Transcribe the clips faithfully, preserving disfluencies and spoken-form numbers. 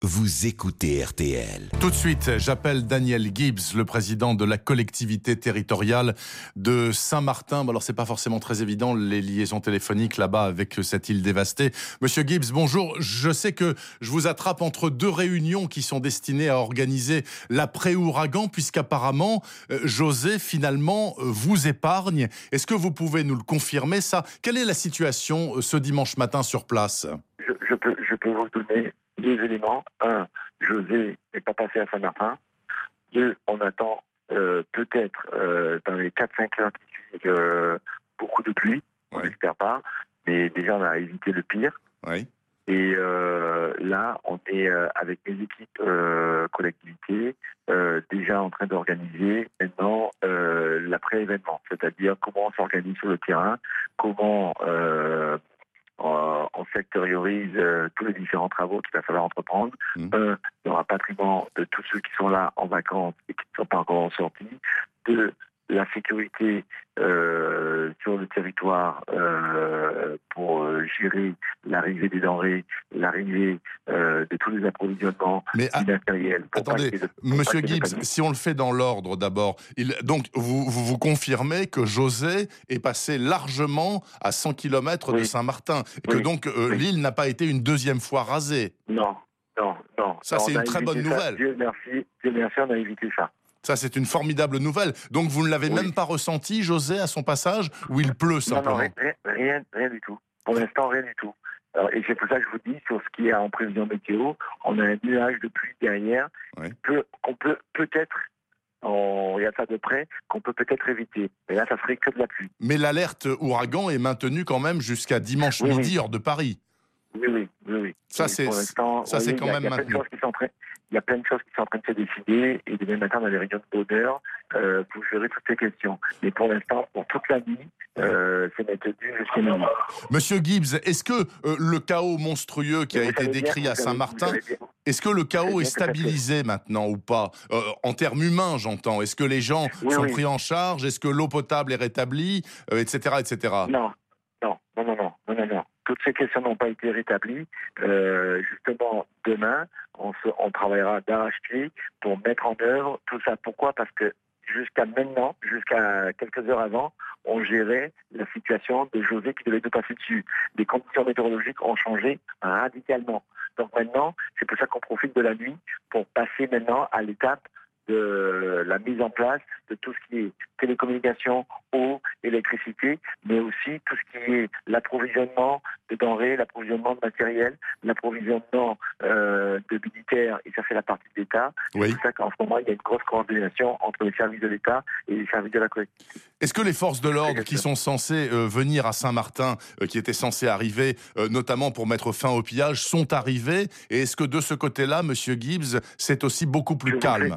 Vous écoutez R T L. Tout de suite, j'appelle Daniel Gibbs, le président de la collectivité territoriale de Saint-Martin. Bon, alors, c'est pas forcément très évident, les liaisons téléphoniques là-bas avec cette île dévastée. Monsieur Gibbs, bonjour. Je sais que je vous attrape entre deux réunions qui sont destinées à organiser l'après-ouragan, puisqu'apparemment, euh, José, finalement, euh, vous épargne. Est-ce que vous pouvez nous le confirmer, ça? Quelle est la situation euh, ce dimanche matin sur place? je, je, peux, je peux vous donner deux éléments. Un, José n'est pas passé à Saint-Martin. Deux, on attend euh, peut-être euh, dans les quatre cinq heures qui suivent euh, beaucoup de pluie. On Ouais. n'espère pas. Mais déjà, on a évité le pire. Oui. Et euh, là, on est euh, avec les équipes euh, collectivités euh, déjà en train d'organiser maintenant euh, l'après-événement. C'est-à-dire comment on s'organise sur le terrain, comment... Euh, Euh, on sectorise euh, tous les différents travaux qu'il va falloir entreprendre. Mmh. Un, il y aura rapatriement de tous ceux qui sont là en vacances et qui ne sont pas encore en sortie. Deux, la sécurité euh, sur le territoire euh, pour euh, gérer l'arrivée des denrées, l'arrivée euh, de tous les approvisionnements Mais du matériel. Pour pas attendez, qu'il y ait de- pour Monsieur pas qu'il y ait de Gibbs, panique. si on le fait dans l'ordre d'abord, il, donc vous, vous vous confirmez que José est passé largement à cent kilomètres de Oui. Saint-Martin, et que Oui. donc euh, Oui. l'île n'a pas été une deuxième fois rasée. Non, non, non. Ça, Non, c'est on a une très bonne évité ça. nouvelle. Dieu merci, Dieu merci, on a évité ça. Ça, c'est une formidable nouvelle. Donc vous ne l'avez Oui. même pas ressenti, José, à son passage, où il pleut Non, non, simplement? rien, rien, rien, rien du tout. Pour l'instant, rien du tout. Alors, et c'est pour ça que je vous dis, sur ce qui est en prévision météo, on a un nuage de pluie derrière Oui. que- qu'on peut peut-être, on regarde ça de près, qu'on peut peut-être éviter. Mais là, ça serait que de la pluie. Mais l'alerte ouragan est maintenue quand même jusqu'à dimanche Oui, oui. midi, heure de Paris. Oui, oui, oui, oui. Ça, Oui, c'est- pour l'instant, ça, vous c'est voyez, quand il y a- même il y a plein de maintenu. choses qui sont en train- Il y a plein de choses qui sont en train de se décider et demain matin, on a des réunions de bonheur euh, pour gérer toutes ces questions. Mais pour l'instant, pour toute la nuit, euh, c'est maintenu jusqu'à minuit. Monsieur Gibbs, est-ce que euh, le chaos monstrueux qui a Mais vous été savez bien- décrit vous à savez- Saint-Martin, vous savez bien- est-ce que le savez chaos bien est que ça fait- stabilisé maintenant ou pas? Euh, En termes humains, j'entends. Est-ce que les gens Oui, sont oui. pris en charge? Est-ce que l'eau potable est rétablie? Euh, et cetera, et cetera. Non, non, non, non, non, non, non, non. Toutes ces questions n'ont pas été rétablies. Euh, justement, demain, on, se, on travaillera d'arrache-pied pour mettre en œuvre tout ça. Pourquoi? Parce que jusqu'à maintenant, jusqu'à quelques heures avant, on gérait la situation de José qui devait nous passer dessus. Les conditions météorologiques ont changé radicalement. Donc maintenant, c'est pour ça qu'on profite de la nuit pour passer maintenant à l'étape de la mise en place de tout ce qui est télécommunication, eau, électricité, mais aussi tout ce qui est l'approvisionnement de denrées, l'approvisionnement de matériel, l'approvisionnement euh, de militaires, et ça c'est la partie de l'État. Oui. C'est pour ça qu'en ce moment, il y a une grosse coordination entre les services de l'État et les services de la collectivité. Est-ce que les forces de l'ordre qui sont censées euh, venir à Saint-Martin, euh, qui étaient censées arriver, euh, notamment pour mettre fin au pillage, sont arrivées? Et est-ce que de ce côté-là, Monsieur Gibbs, c'est aussi beaucoup plus Je vous calme?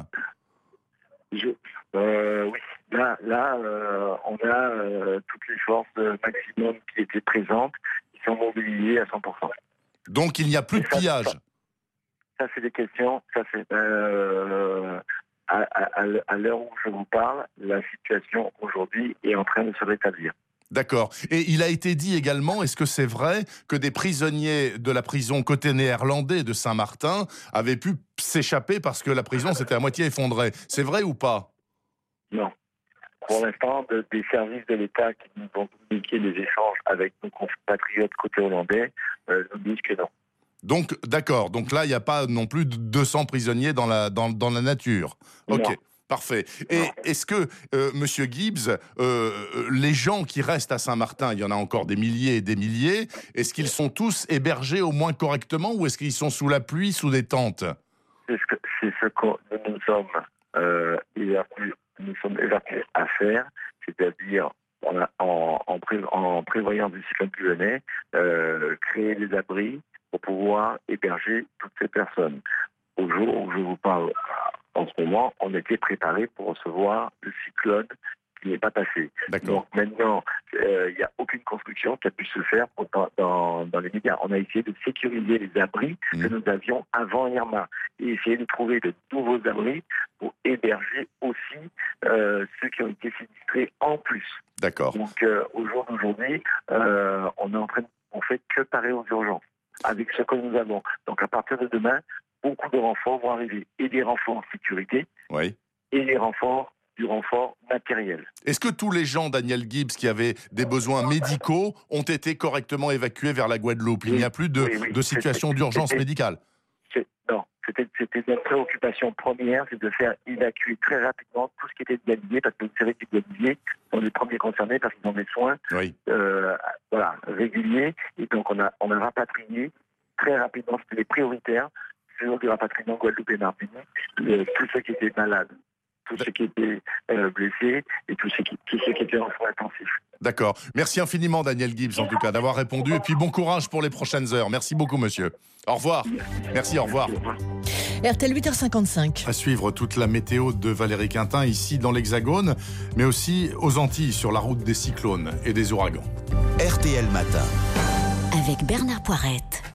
Je, euh, oui, là, là euh, on a euh, toutes les forces euh, maximum qui étaient présentes, qui sont mobilisées à cent pour cent. Donc il n'y a plus de Et ça, pillage? ça- Ça, c'est des questions. Ça, c'est euh, à, à, à à l'heure où je vous parle, la situation aujourd'hui est en train de se rétablir. D'accord. Et il a été dit également, est-ce que c'est vrai que des prisonniers de la prison côté néerlandais de Saint-Martin avaient pu s'échapper parce que la prison s'était à moitié effondrée? C'est vrai ou pas? Non. Pour l'instant, de- des services de l'État qui nous ont communiqué les échanges avec nos compatriotes côté hollandais euh, nous disent que non. Donc, d'accord. Donc là, il n'y a pas non plus de deux cents prisonniers dans la, dans, dans la nature. Ok. Non. Parfait. Et Non. est-ce que, euh, Monsieur Gibbs, euh, les gens qui restent à Saint-Martin, il y en a encore des milliers et des milliers, est-ce qu'ils sont tous hébergés au moins correctement ou est-ce qu'ils sont sous la pluie, sous des tentes? C'est ce que, c'est ce que nous nous sommes, euh, évertués, nous sommes évertués à faire, c'est-à-dire en, a- en, en, pré, en prévoyant du cyclone qui venait, euh, créer des abris pour pouvoir héberger toutes ces personnes. Au jour où je vous parle, en ce moment, on était préparé pour recevoir le cyclone qui n'est pas passé. D'accord. Donc maintenant, euh, il n'y a aucune construction qui a pu se faire pour- dans, dans, dans les médias. On a essayé de sécuriser les abris Mmh. que nous avions avant Irma et essayer de trouver de nouveaux abris pour héberger aussi euh, ceux qui ont été sinistrés en plus. D'accord. Donc euh, au jour d'aujourd'hui, euh, on est en train de, on fait que parer aux urgences avec ce que nous avons. Donc à partir de demain, beaucoup de renforts vont arriver. Et des renforts en sécurité, Oui. et des renforts du renfort matériel. Est-ce que tous les gens, Daniel Gibbs, qui avaient des besoins médicaux ont été correctement évacués vers la Guadeloupe? Il Oui, n'y a plus de, oui, oui. de situation C'était- d'urgence c'était- médicale? C'est- Non, c'était, c'était notre préoccupation première, c'est de faire évacuer très rapidement tout ce qui était dialysé, parce que vous savez que les dialysés sont les premiers concernés parce qu'ils ont des soins Oui. euh, voilà, réguliers. Et donc on a, on a rapatrié très rapidement, c'était les prioritaires sur du rapatriement Guadeloupe et Martinique, euh, tous ceux qui étaient malades, tous ceux qui étaient euh, blessés et tous ceux qui, tous ceux qui étaient en soins intensifs. D'accord. Merci infiniment, Daniel Gibbs, en tout cas, d'avoir répondu. Et puis bon courage pour les prochaines heures. Merci beaucoup, monsieur. Au revoir. Merci, au revoir. R T L huit heures cinquante-cinq. À suivre toute la météo de Valérie Quintin, ici dans l'Hexagone, mais aussi aux Antilles, sur la route des cyclones et des ouragans. R T L Matin. Avec Bernard Poirette.